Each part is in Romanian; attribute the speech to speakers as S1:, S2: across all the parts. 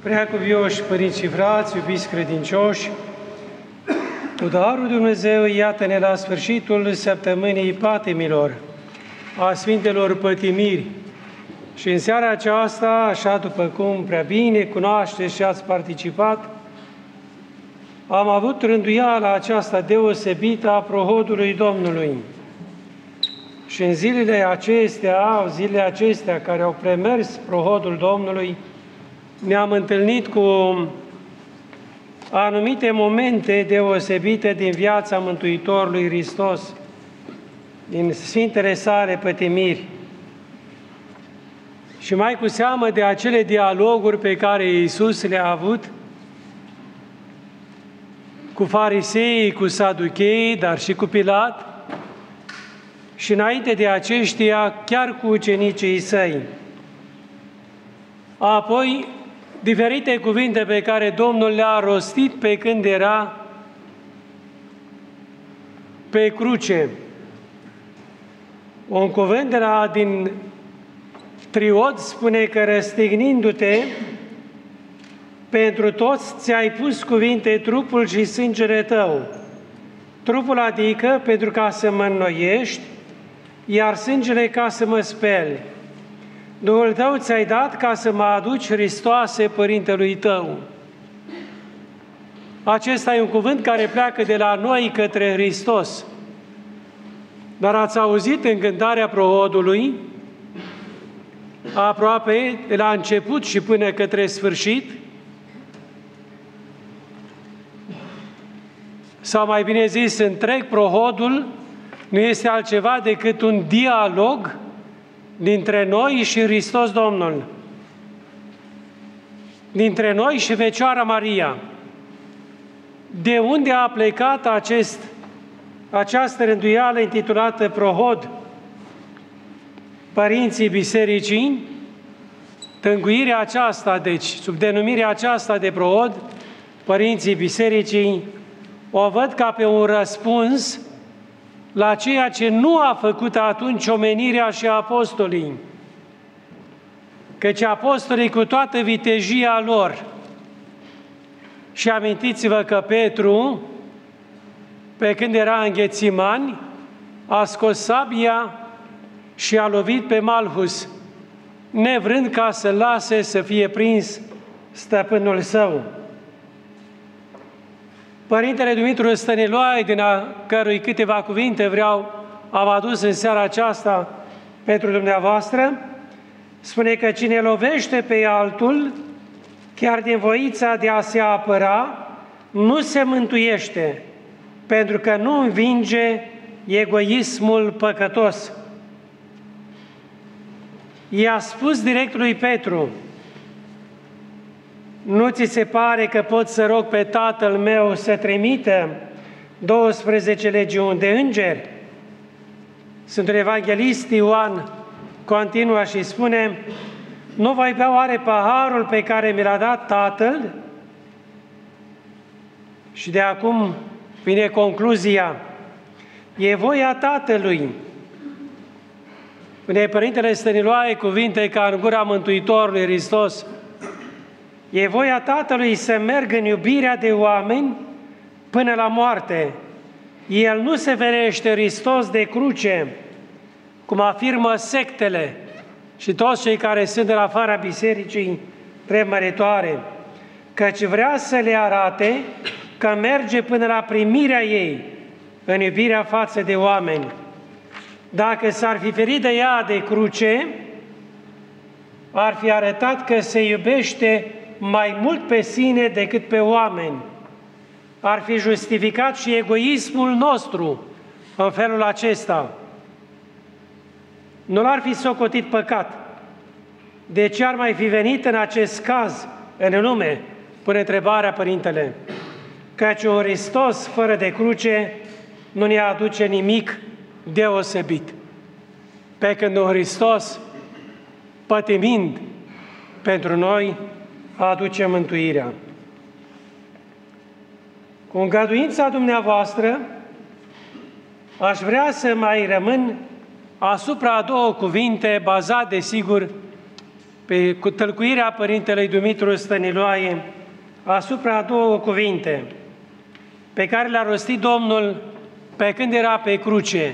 S1: Preacuvioși părinți și frați, iubiți credincioși, cu darul Dumnezeu, iată-ne la sfârșitul săptămânii patimilor, a Sfintelor Pătimiri. Și în seara aceasta, așa după cum prea bine cunoașteți și ați participat, am avut rânduiala aceasta deosebită a prohodului Domnului. Și în zilele acestea care au premers prohodul Domnului, ne-am întâlnit cu anumite momente deosebite din viața Mântuitorului Hristos, din Sfintele sale pătimiri. Și mai cu seamă de acele dialoguri pe care Iisus le-a avut cu fariseii, cu saducheii, dar și cu Pilat, și înainte de aceștia, chiar cu ucenicii săi. Apoi, diferite cuvinte pe care Domnul le-a rostit pe când era pe cruce. Un cuvânt din Triod spune că răstignindu-te, pentru toți ți-ai pus cuvinte trupul și sângele tău. Trupul adică pentru ca să mă înnoiești, iar sângele ca să mă speli. Duhul tău ți-ai dat ca să mă aduci, Hristoase, Părintelui tău. Acesta e un cuvânt care pleacă de la noi către Hristos. Dar ați auzit în cântarea prohodului, aproape de la început și până către sfârșit, sau mai bine zis, întreg prohodul nu este altceva decât un dialog dintre noi și Hristos Domnul, dintre noi și Fecioara Maria. De unde a plecat această rânduială intitulată Prohod? Părinții Bisericii, tânguirea aceasta, deci sub denumirea aceasta de Prohod, Părinții Bisericii o văd ca pe un răspuns la ceea ce nu a făcut atunci omenirea și apostolii. Căci apostolii, cu toată vitejia lor, și amintiți-vă că Petru, pe când era în Ghețimani, a scos sabia și a lovit pe Malhus, nevrând ca să lase să fie prins stăpânul său. Părintele Dumitru Stăniloae, din a cărui câteva cuvinte am adus în seara aceasta pentru dumneavoastră, spune că cine lovește pe altul, chiar din voința de a se apăra, nu se mântuiește, pentru că nu învinge egoismul păcătos. I-a spus direct lui Petru: nu ți se pare că pot să rog pe Tatăl meu să trimită 12 legiuni de îngeri? Sfântul Evanghelist Ioan continuă și spune: nu voi bea oare paharul pe care mi l-a dat Tatăl? Și de acum vine concluzia: e voia Tatălui. Spune Părintele Stăniloae cuvinte ca în gura Mântuitorului Hristos: e voia Tatălui să meargă în iubirea de oameni până la moarte. El nu se ferește, Hristos, de cruce, cum afirmă sectele și toți cei care sunt în afara bisericii premăritoare, căci vrea să le arate că merge până la primirea ei în iubirea față de oameni. Dacă s-ar fi ferit de ea de cruce, ar fi arătat că se iubește mai mult pe sine decât pe oameni. Ar fi justificat și egoismul nostru în felul acesta. Nu l-ar fi socotit păcat. De ce ar mai fi venit în acest caz în lume? Pune întrebarea Părintele. Căci un Hristos fără de cruce nu ne aduce nimic deosebit. Pe când un Hristos, pătimind pentru noi, aduce mântuirea. Cu îngăduința dumneavoastră, aș vrea să mai rămân asupra a două cuvinte, bazate, desigur, cu tălcuirea Părintelui Dumitru Stăniloae asupra două cuvinte pe care le-a rostit Domnul pe când era pe cruce.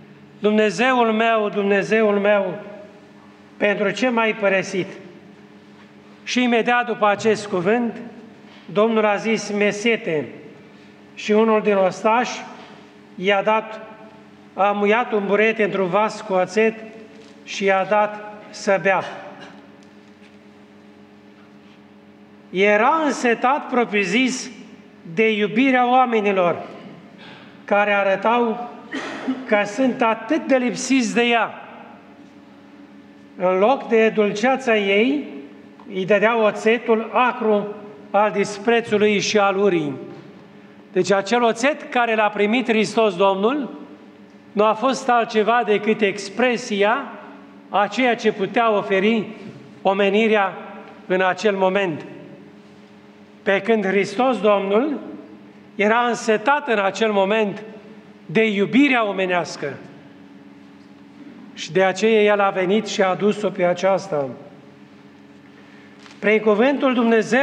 S1: Dumnezeul meu, pentru ce m-ai părăsit? Și imediat după acest cuvânt, Domnul a zis, mesete, și unul din ostași a muiat un burete într-un vas cu oțet și i-a dat să bea. Era însetat, propriu-zis, de iubirea oamenilor, care arătau că sunt atât de lipsiți de ea. În loc de dulceața ei, îi dădeau oțetul acru al disprețului și al urii. Deci acel oțet care l-a primit Hristos Domnul nu a fost altceva decât expresia a ceea ce putea oferi omenirea în acel moment. Pe când Hristos Domnul era însetat în acel moment de iubirea omenească. Și de aceea El a venit și a adus-o pe aceasta. Prin cuvântul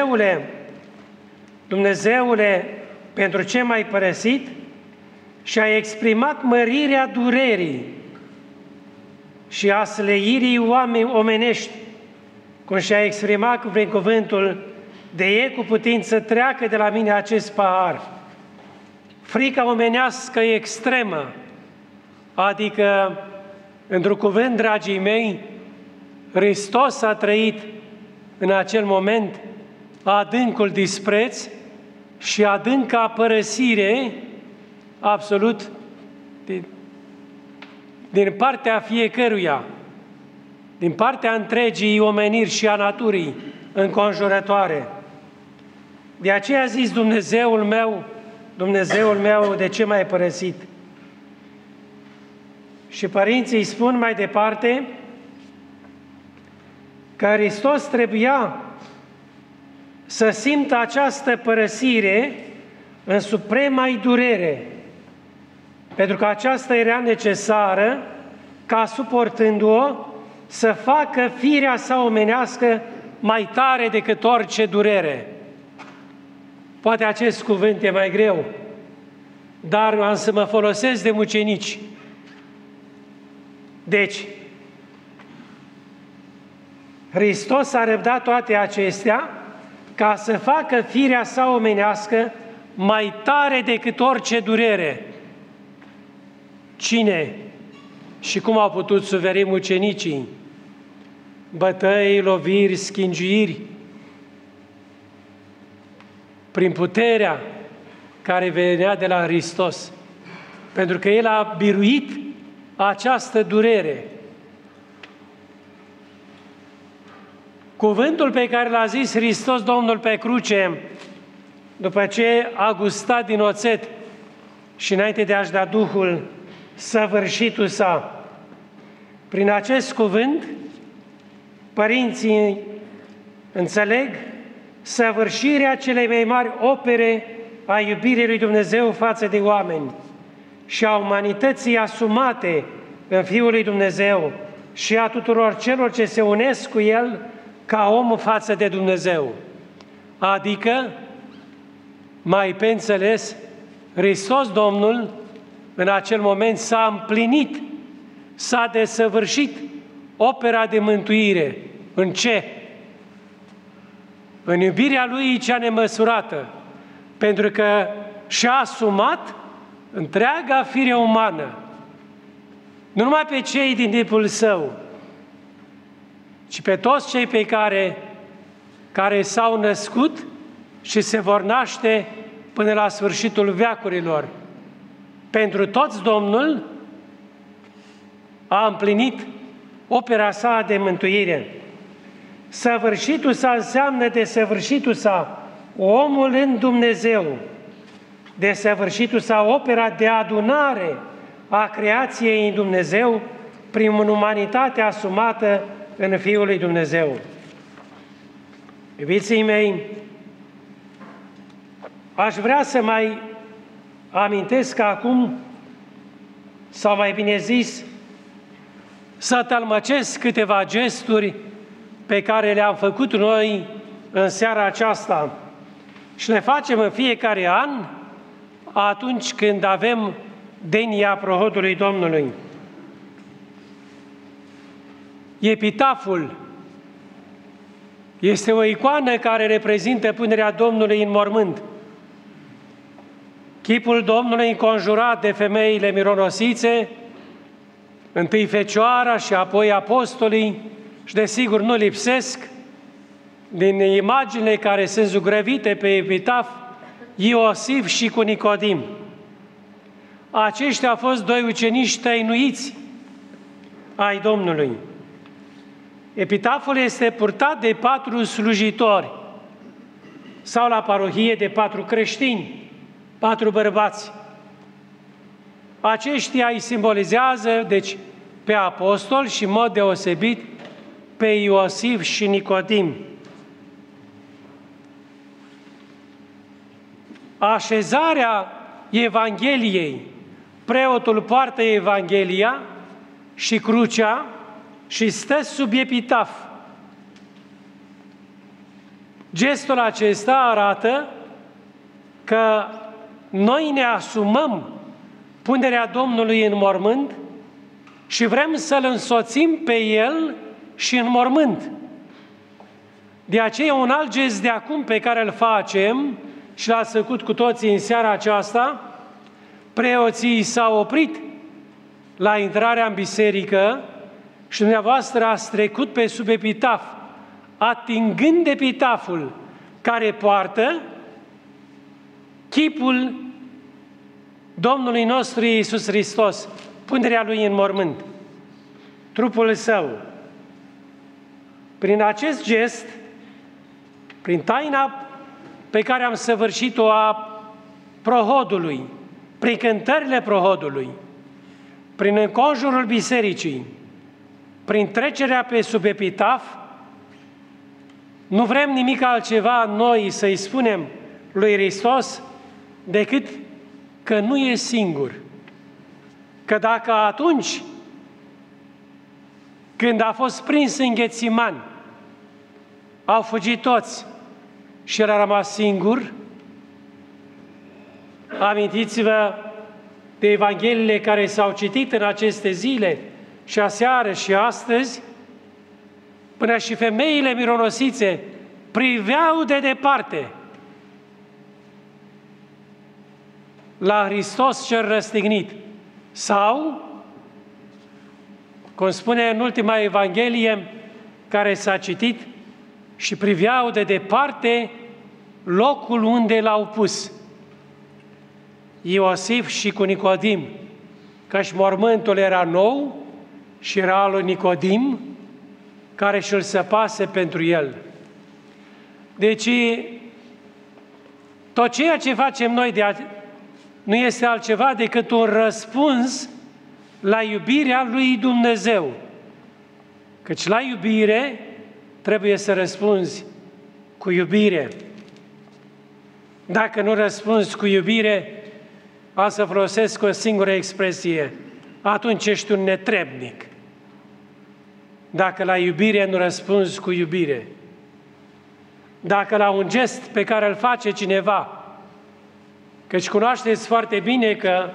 S1: Dumnezeule, pentru ce m-ai părăsit? Și-a exprimat mărirea durerii și a slăirii omenești, cum și-a exprimat prin cuvântul, de e cu putință treacă de la mine acest pahar. Frica omenească extremă, adică, într-un cuvânt, dragii mei, Hristos a trăit în acel moment adâncul dispreț și adânca părăsire absolut din partea fiecăruia, din partea întregii omeniri și a naturii înconjurătoare. De aceea a zis, Dumnezeul meu, de ce m-ai părăsit? Și părinții îi spun mai departe că Hristos trebuia să simtă această părăsire în suprema-i durere, pentru că aceasta era necesară ca, suportându-o, să facă firea sa omenească mai tare decât orice durere. Poate acest cuvânt e mai greu, dar am să mă folosesc de mucenici. Deci, Hristos a răbdat toate acestea ca să facă firea sa omenească mai tare decât orice durere. Cine și cum au putut suferi mucenicii? Bătăi, loviri, schingiiri, prin puterea care venea de la Hristos, pentru că El a biruit această durere. Cuvântul pe care l-a zis Hristos Domnul pe cruce, după ce a gustat din oțet și înainte de a-și da Duhul, săvârșitul sa. Prin acest cuvânt, părinții înțeleg săvârșirea celei mai mari opere a iubirii lui Dumnezeu față de oameni și a umanității asumate în Fiul lui Dumnezeu și a tuturor celor ce se unesc cu El ca om față de Dumnezeu. Adică, mai pe înțeles, Hristos Domnul în acel moment s-a împlinit, s-a desăvârșit opera de mântuire. În ce? În iubirea Lui cea nemăsurată, pentru că și-a asumat întreaga fire umană, nu numai pe cei din tipul Său, ci pe toți cei pe care s-au născut și se vor naște până la sfârșitul veacurilor. Pentru toți Domnul a împlinit opera sa de mântuire. Săvârșitul sa înseamnă desăvârșitul sa, omul în Dumnezeu. Desăvârșitul sa, opera de adunare a creației în Dumnezeu prin umanitatea asumată în Fiul lui Dumnezeu. Iubiții mei, aș vrea să mai amintesc acum, sau mai bine zis, să tălmăcesc câteva gesturi pe care le-am făcut noi în seara aceasta și le facem în fiecare an atunci când avem denia prohodului Domnului. Epitaful este o icoană care reprezintă punerea Domnului în mormânt. Chipul Domnului înconjurat de femeile mironosițe, întâi Fecioara și apoi apostolii, și desigur nu lipsesc, din imaginile care sunt zugrăvite pe epitaf, Iosif și cu Nicodim. Aceștia au fost doi ucenici tăinuiți ai Domnului. Epitaful este purtat de 4 slujitori sau la parohie de 4 creștini, 4 bărbați. Aceștia îi simbolizează, deci, pe apostol și, în mod deosebit, pe Iosif și Nicodim. Așezarea Evangheliei, preotul poartă Evanghelia și crucea și stă sub epitaf. Gestul acesta arată că noi ne asumăm punerea Domnului în mormânt și vrem să-L însoțim pe El și în mormânt. De aceea un alt gest de acum pe care îl facem și l-ați făcut cu toții în seara aceasta, preoții s-au oprit la intrarea în biserică și dumneavoastră ați trecut pe sub epitaf, atingând epitaful care poartă chipul Domnului nostru Iisus Hristos, punerea Lui în mormânt, trupul Său. Prin acest gest, prin taina pe care am săvârșit-o a prohodului, prin cântările prohodului, prin înconjurul bisericii, prin trecerea pe sub epitaf, nu vrem nimic altceva noi să-i spunem lui Hristos decât că nu e singur. Că dacă atunci când a fost prins în Ghețiman, au fugit toți și el a rămas singur, amintiți-vă de Evangheliile care s-au citit în aceste zile și aseară și astăzi, până și femeile mironosițe priveau de departe la Hristos cel răstignit. Sau, cum spune în ultima Evanghelie care s-a citit, și priveau de departe locul unde l-au pus. Iosif și cu Nicodim, căci mormântul era nou și era al lui Nicodim, care și-l săpase pentru el. Deci, tot ceea ce facem noi nu este altceva decât un răspuns la iubirea lui Dumnezeu. Căci la iubire trebuie să răspunzi cu iubire. Dacă nu răspunzi cu iubire, am să folosesc o singură expresie, atunci ești un netrebnic. Dacă la iubire nu răspunzi cu iubire, dacă la un gest pe care îl face cineva, căci cunoașteți foarte bine că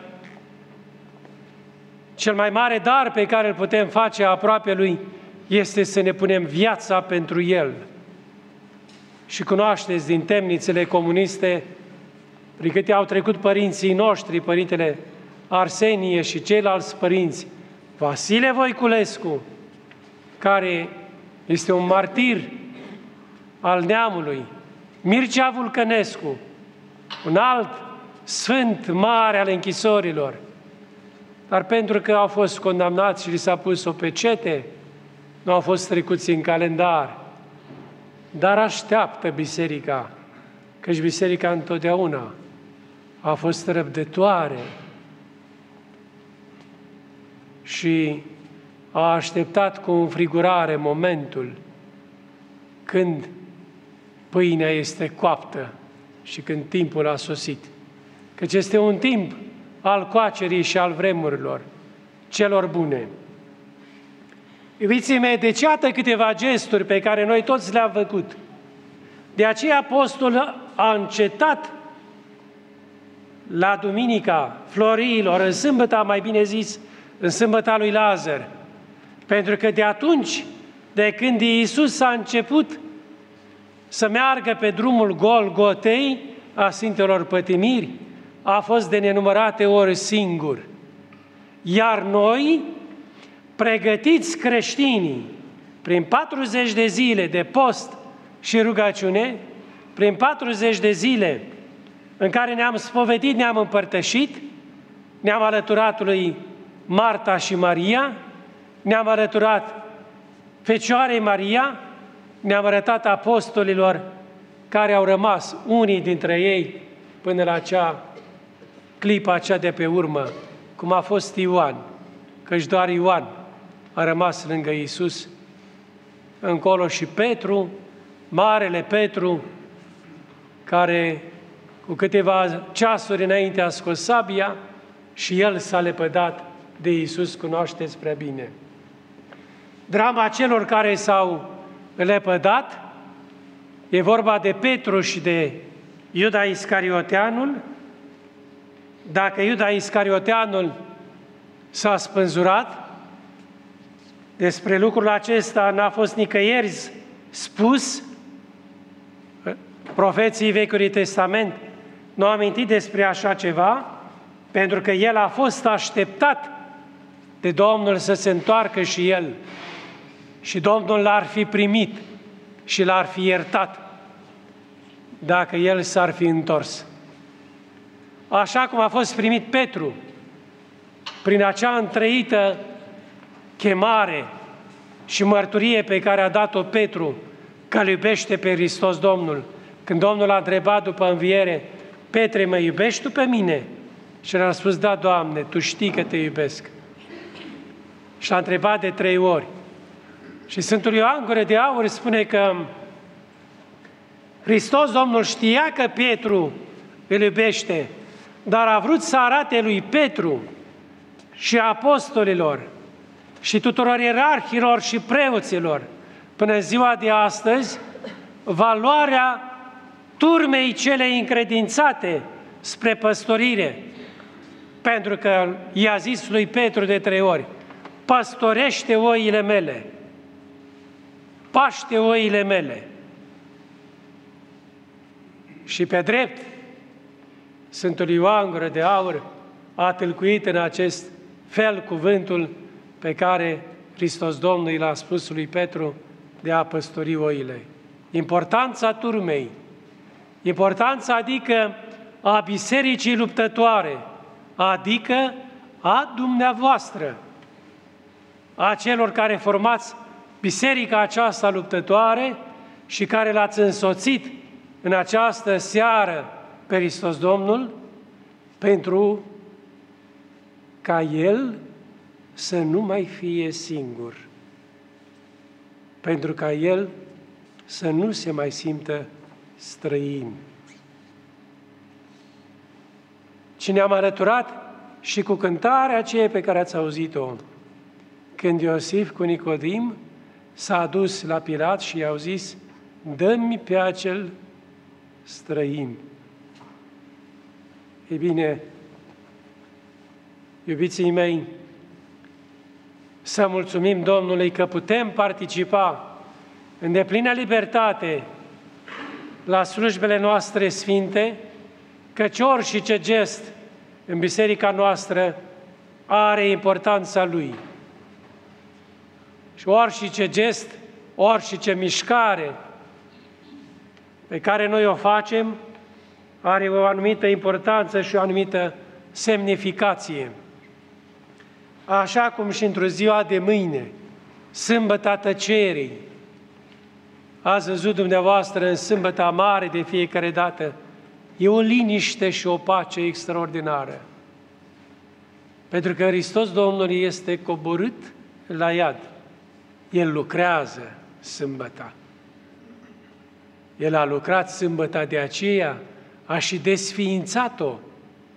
S1: cel mai mare dar pe care îl putem face aproape lui este să ne punem viața pentru el. Și cunoașteți din temnițele comuniste prin câte au trecut părinții noștri, părintele Arsenie și ceilalți părinți, Vasile Voiculescu, care este un martir al neamului, Mircea Vulcănescu, un alt sfânt mare al închisorilor, dar pentru că au fost condamnați și li s-a pus o pecete, nu au fost trecuți în calendar. Dar așteaptă biserica, căci biserica întotdeauna a fost răbdătoare și a așteptat cu înfrigurare momentul când pâinea este coaptă și când timpul a sosit. Căci este un timp al coacerii și al vremurilor celor bune. Iubiții mei, deci iată câteva gesturi pe care noi toți le-am făcut. De aceea apostolul a încetat la Duminica Florilor, în sâmbăta, mai bine zis, în sâmbăta lui Lazar. Pentru că de atunci, de când Iisus a început să meargă pe drumul Golgotei, a Sfintelor Pătimiri, a fost de nenumărate ori singur. Iar noi, pregătiți creștinii, prin 40 de zile de post și rugăciune, prin 40 de zile în care ne-am spovedit, ne-am împărtășit, ne-am alăturat lui Marta și Maria, ne-am alăturat Fecioarei Maria, ne-am arătat apostolilor care au rămas, unii dintre ei, până la clipa aceea de pe urmă, cum a fost Ioan, căci doar Ioan a rămas lângă Iisus. Încolo și Petru, marele Petru, care cu câteva ceasuri înainte a scos sabia și el s-a lepădat de Iisus, cunoașteți prea bine. Drama celor care s-au lepădat, e vorba de Petru și de Iuda Iscarioteanul. Dacă Iuda Iscarioteanul s-a spânzurat, despre lucrul acesta n-a fost nicăieri spus. Profeții Vechiului Testament nu au amintit despre așa ceva, pentru că el a fost așteptat de Domnul să se întoarcă și el. Și Domnul l-ar fi primit și l-ar fi iertat dacă el s-ar fi întors. Așa cum a fost primit Petru prin acea întrăită chemare și mărturie pe care a dat-o Petru că îl iubește pe Hristos Domnul. Când Domnul a întrebat după înviere, Petre, mă iubești tu pe mine? Și el a spus, da, Doamne, Tu știi că Te iubesc. Și a întrebat de 3 ori. Și Sfântul Ioan Gură de Aur spune că Hristos Domnul știa că Petru îl iubește, dar a vrut să arate lui Petru și apostolilor și tuturor ierarhilor și preoților până în ziua de astăzi valoarea turmei cele încredințate spre păstorire. Pentru că i-a zis lui Petru de 3 ori, păstorește oile mele, paște oile mele. Și pe drept, Sfântul Ioan Gură de Aur a tâlcuit în acest fel cuvântul pe care Hristos Domnul l-a spus lui Petru de a păstori oile. Importanța turmei, importanța adică a bisericii luptătoare, adică a dumneavoastră, a celor care formați biserica aceasta luptătoare și care l-ați însoțit în această seară pe Hristos Domnul, pentru ca El să nu mai fie singur, pentru ca El să nu se mai simtă străin. Și ne-am alăturat și cu cântarea aceea pe care ați auzit-o, când Iosif cu Nicodim s-a dus la Pilat și i-au zis, dă-mi pe acel străin. Ei bine, iubiții mei, să mulțumim Domnului că putem participa în deplină libertate la slujbele noastre sfinte, căci orice gest în biserica noastră are importanța lui. Și orice gest, orice mișcare pe care noi o facem are o anumită importanță și o anumită semnificație. Așa cum și într-o ziua de mâine, sâmbăta tăcerii, ați văzut dumneavoastră în sâmbăta mare de fiecare dată, e o liniște și o pace extraordinară. Pentru că Hristos Domnul este coborât la iad. El lucrează sâmbăta. El a lucrat sâmbăta, de aceea a și desființat-o.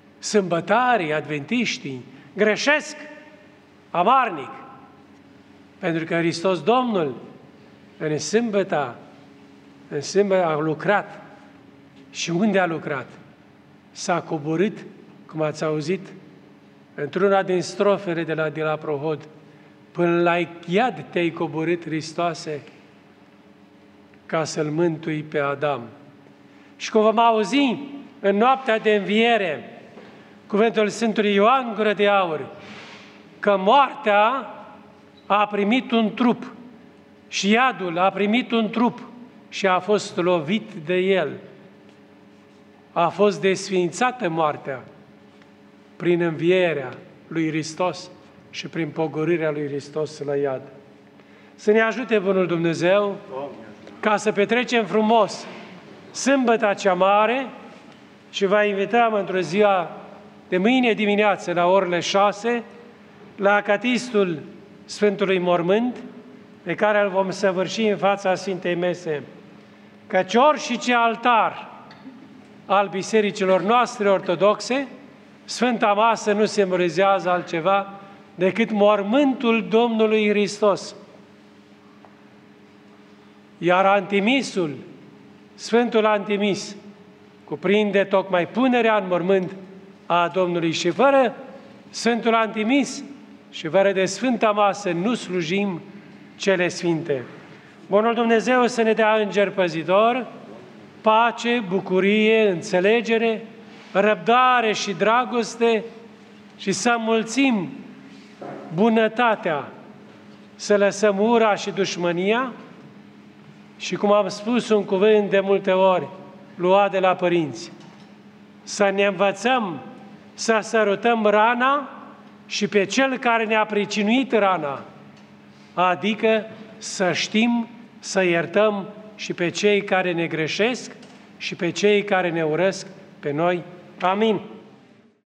S1: Sâmbătarii, adventiștii, greșesc amarnic. Pentru că Hristos Domnul în sâmbătă a lucrat. Și unde a lucrat? S-a coborât, cum ați auzit, într-una din strofele de la Prohod, până la iad te-ai coborât, Hristoase, ca să-l mântui pe Adam. Și cum vom auzi în noaptea de înviere, cuvântul Sfântului Ioan Gură de Aur, că moartea a primit un trup și iadul a primit un trup și a fost lovit de el. A fost desființată moartea prin învierea lui Hristos și prin pogorârea lui Hristos la iad. Să ne ajute Bunul Dumnezeu ca să petrecem frumos sâmbăta cea mare și vă invităm într-o ziua de mâine dimineață la orele 6 la acatistul Sfântului Mormânt, pe care îl vom săvârși în fața Sfintei Mese. Căci orice altar al bisericilor noastre ortodoxe, Sfânta Masă nu simbolizează altceva decât mormântul Domnului Hristos. Iar antimisul, Sfântul Antimis, cuprinde tocmai punerea în mormânt a Domnului și fără Sfântul Antimis și fără de Sfânta Masă nu slujim cele sfinte. Bunul Dumnezeu să ne dea înger păzitor, pace, bucurie, înțelegere, răbdare și dragoste și să mulțim bunătatea, să lăsăm ura și dușmânia și, cum am spus un cuvânt de multe ori, luat de la părinți, să ne învățăm să sărutăm rana și pe cel care ne-a pricinuit rana, adică să știm să iertăm și pe cei care ne greșesc și pe cei care ne urăsc pe noi. Amin.